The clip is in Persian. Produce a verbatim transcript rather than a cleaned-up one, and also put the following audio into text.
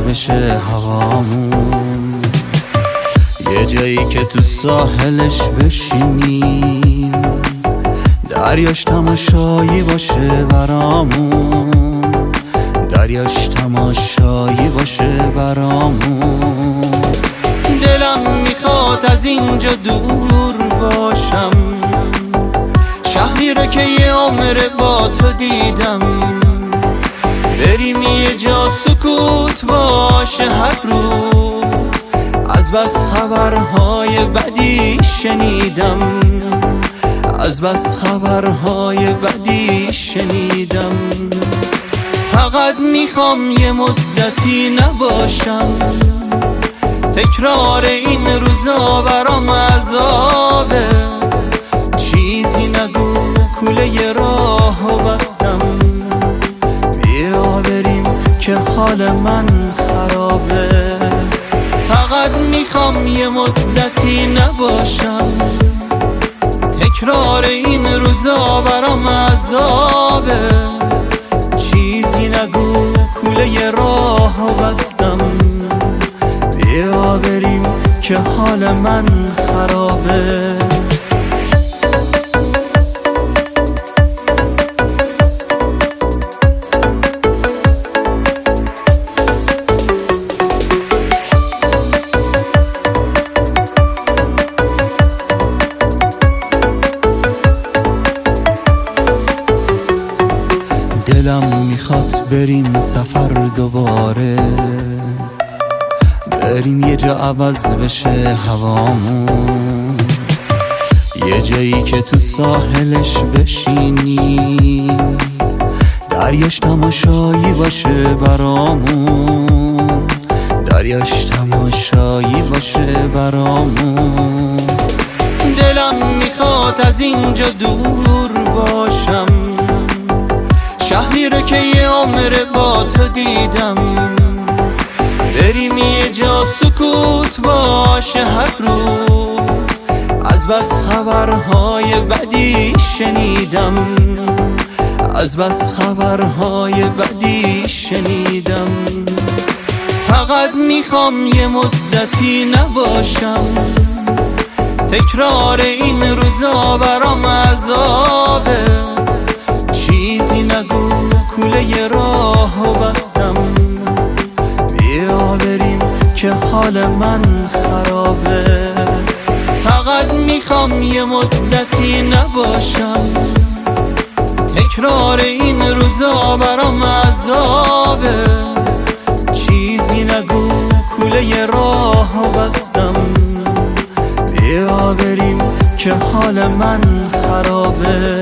بشه هوامون، یه جایی که تو ساحلش بشینیم، دریاش تماشایی باشه برامون، دریاش تماشایی باشه برامون. دلم میخواد از اینجا دور باشم، شهری رو که یه عمر با تو دیدم، بریم یه جا سکوت باشه هر روز، از بس خبرهای بدی شنیدم، از بس خبرهای بدی شنیدم. فقط میخوام یه مدتی نباشم، تکرار این روزا برام عذابه، چیزی نگو کوله راهو بستم، بیا بریم که حال من خرابه. فقط میخوام یه مدتی نباشم، تکرار این روزا برام عذابه، چیزی نگو کوله راهو بستم، بیا بریم که حال من خرابه. دلم میخواد بریم سفر دوباره، بریم یه جا عوض بشه هوامون، یه جایی که تو ساحلش بشینیم، دریاش تماشایی باشه برامون، دریاش تماشایی باشه برامون. دلم میخواد از اینجا دور باشم، شهری رو که یه عمر با تو دیدم، بریم یه جا سکوت باشه هر روز، از بس خبرهای بدی شنیدم، از بس خبرهای بدی شنیدم. فقط میخوام یه مدتی نباشم، تکرار این روزا برام عذابه، چیزی نگو کوله راهو بستم، بیا بریم که حال من خرابه. فقط میخوام یه مدتی نباشم، تکرار این روزا برام عذابه، چیزی نگو کوله راهو بستم، بیا بریم که حال من خرابه.